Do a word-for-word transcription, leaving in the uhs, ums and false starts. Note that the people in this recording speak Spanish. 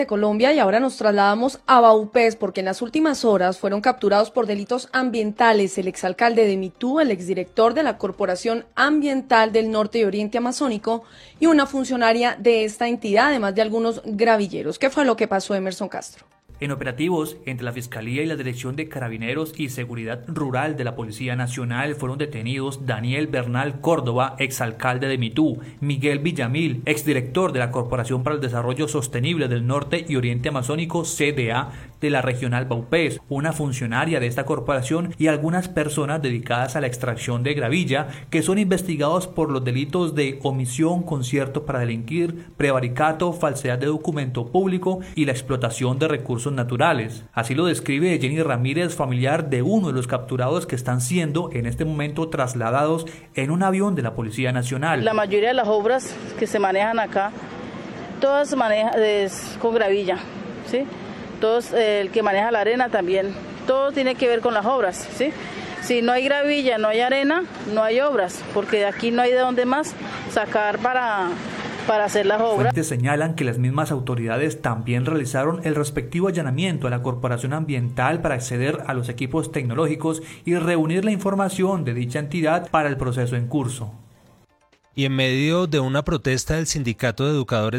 de Colombia y ahora nos trasladamos a Vaupés porque en las últimas horas fueron capturados por delitos ambientales el exalcalde de Mitú, el exdirector de la Corporación Ambiental del Norte y Oriente Amazónico y una funcionaria de esta entidad, además de algunos gravilleros. ¿Qué fue lo que pasó, Emerson Castro? En operativos entre la Fiscalía y la Dirección de Carabineros y Seguridad Rural de la Policía Nacional fueron detenidos Daniel Bernal Córdoba, exalcalde de Mitú, Miguel Villamil, exdirector de la Corporación para el Desarrollo Sostenible del Norte y Oriente Amazónico, C D A, de la Regional Vaupés, una funcionaria de esta corporación y algunas personas dedicadas a la extracción de gravilla que son investigados por los delitos de omisión, concierto para delinquir, prevaricato, falsedad de documento público y la explotación de recursos naturales. Así lo describe Jenny Ramírez, familiar de uno de los capturados que están siendo en este momento trasladados en un avión de la Policía Nacional. La mayoría de las obras que se manejan acá, todas se manejan con gravilla, ¿sí? Todos, eh, el que maneja la arena también, todo tiene que ver con las obras, ¿sí? Si no hay gravilla, no hay arena, no hay obras, porque de aquí no hay de dónde más sacar para... para hacer las obras. Fuentes señalan que las mismas autoridades también realizaron el respectivo allanamiento a la Corporación Ambiental para acceder a los equipos tecnológicos y reunir la información de dicha entidad para el proceso en curso. Y en medio de una protesta del Sindicato de Educadores